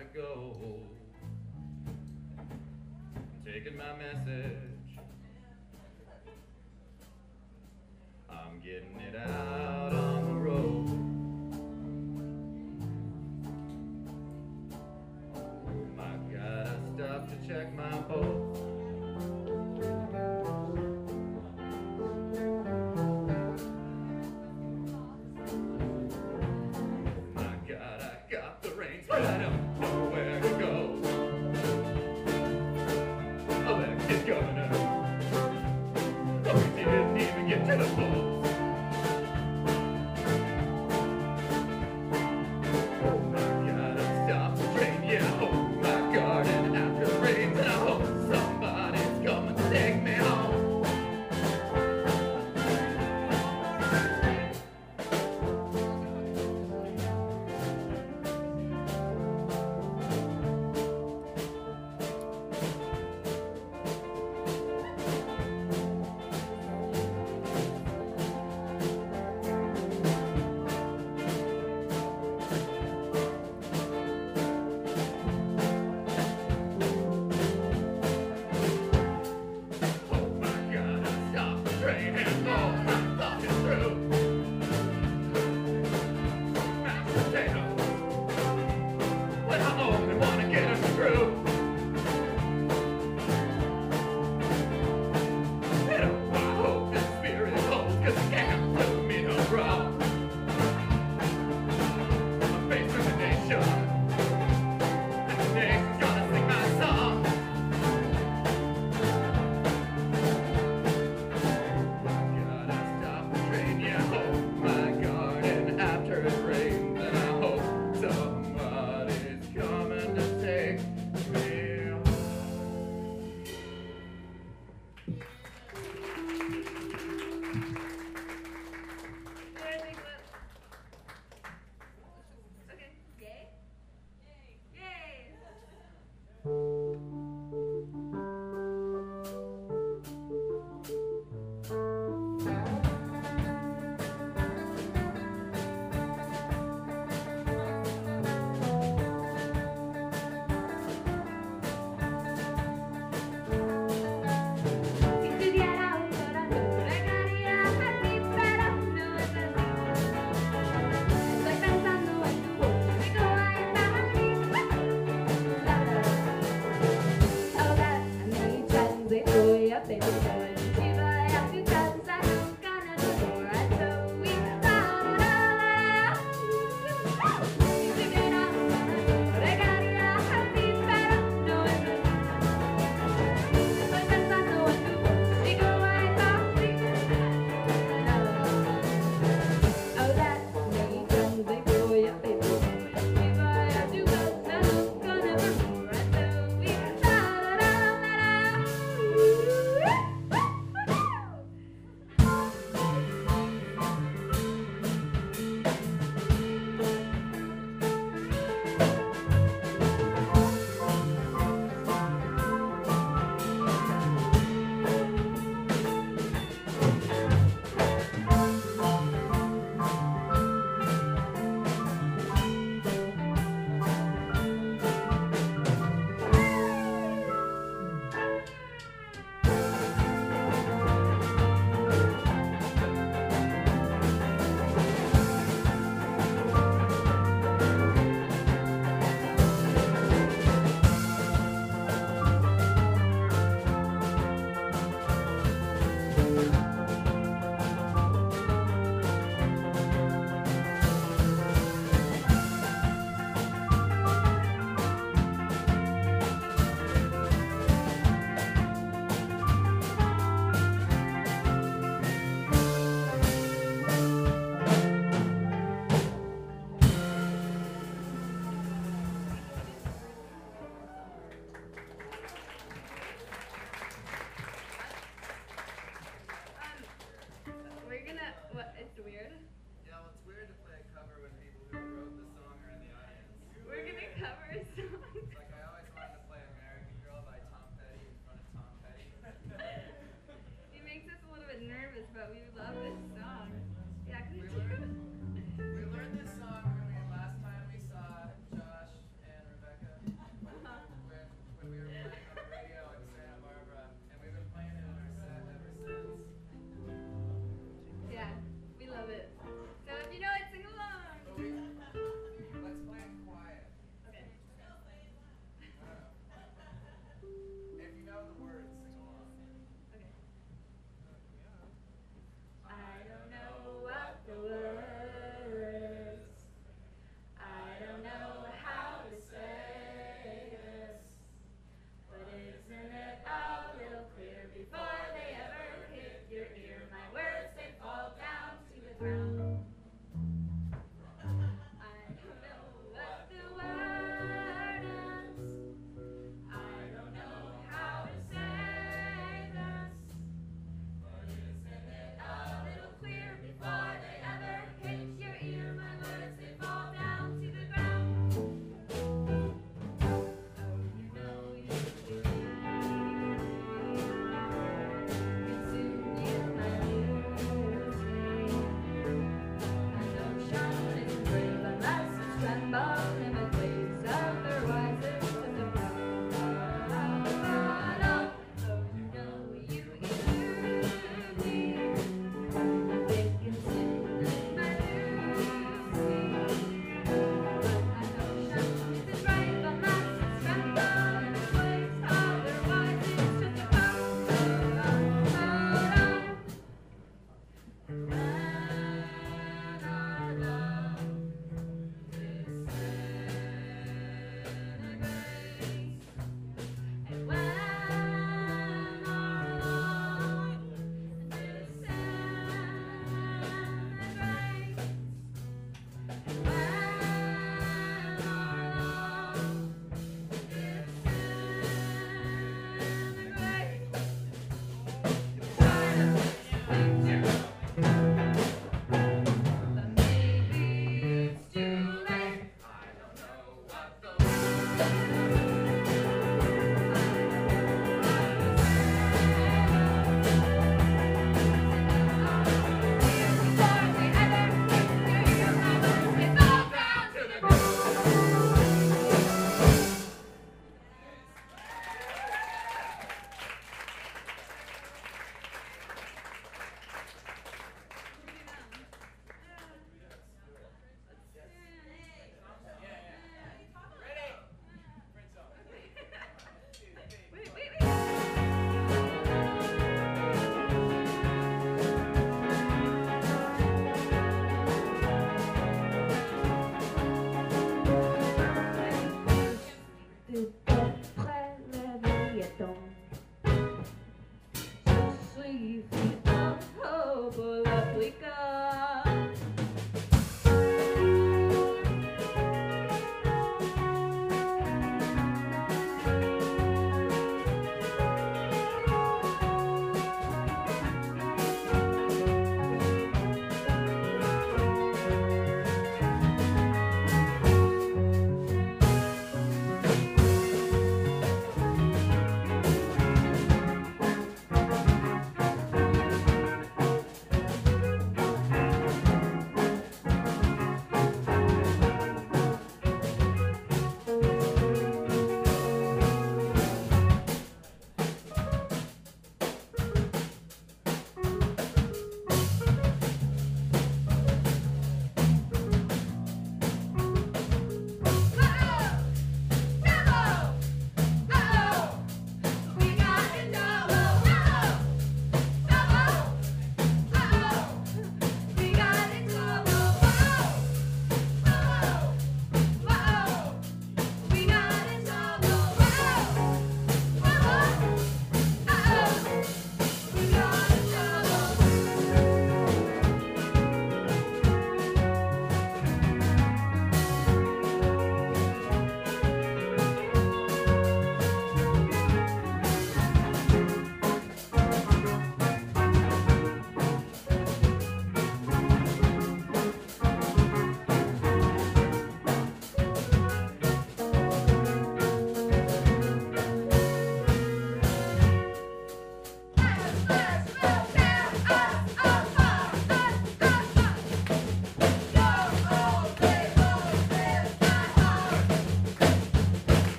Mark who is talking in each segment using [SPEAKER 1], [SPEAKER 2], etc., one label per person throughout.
[SPEAKER 1] to go. I'm taking my message, I'm getting it out on the road. I gotta stop to check my pulse. My God, I got the reins, but I don't know where to go. Elected governor, oh, we didn't even get to the polls. Oh my God, I stopped the train, yeah, hold my garden after the rains, and I hope somebody's coming to take me home.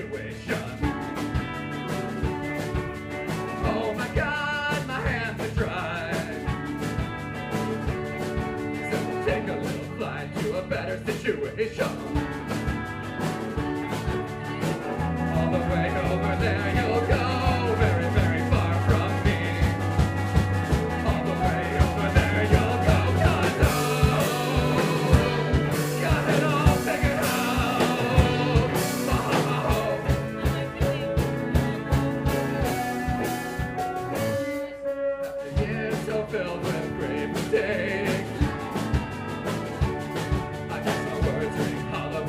[SPEAKER 1] situation. Oh my God, my hands are dry. So we'll take a little flight to a better situation. All the way over there you'll go, very, very far from me. All the way over there you'll go, 'cause got it all figured out. After years so filled with great mistakes, I guess my words ring hollow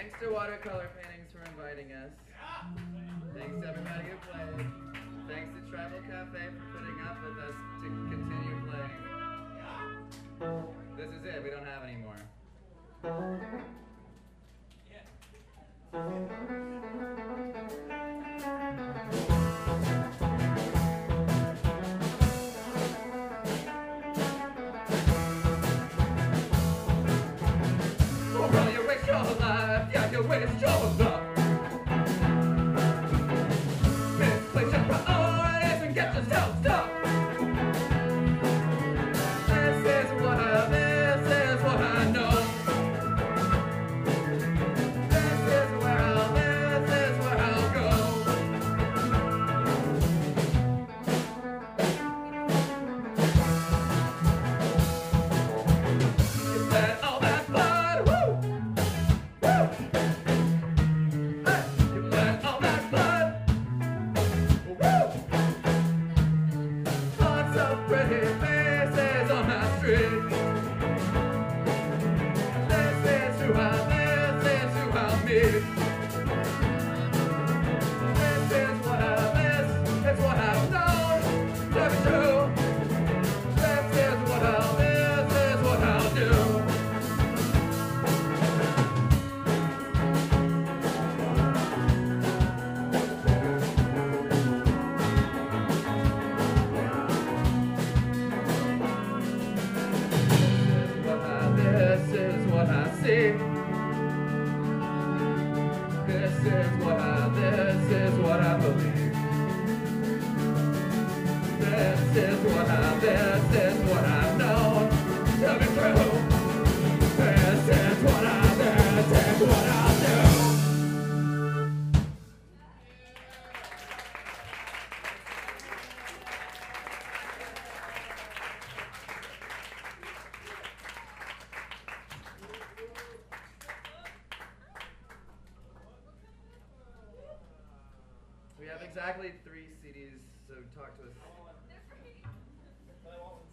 [SPEAKER 2] Thanks to Watercolor Paintings for inviting us. Thanks to everybody who played. Thanks to Tribal Cafe for putting up with us to continue playing. This is it. We don't have any more. Oh, well, you waste your life. Yeah, you waste your love. Misplace your priorities and get yourself stuck. This is what I know. This is where I'll go. You bled all that blood, woo, woo. Hey, you bled all that blood, woo. Lots of pretty faces on my street. This is who I'll meet. This is what I miss, it's what I've known to be true. This is what I'll miss, is what I'll do. This is what I see. This is what I believe. This is what I've known to be true. This is what I'll do. We have exactly 3 CDs, so talk to us.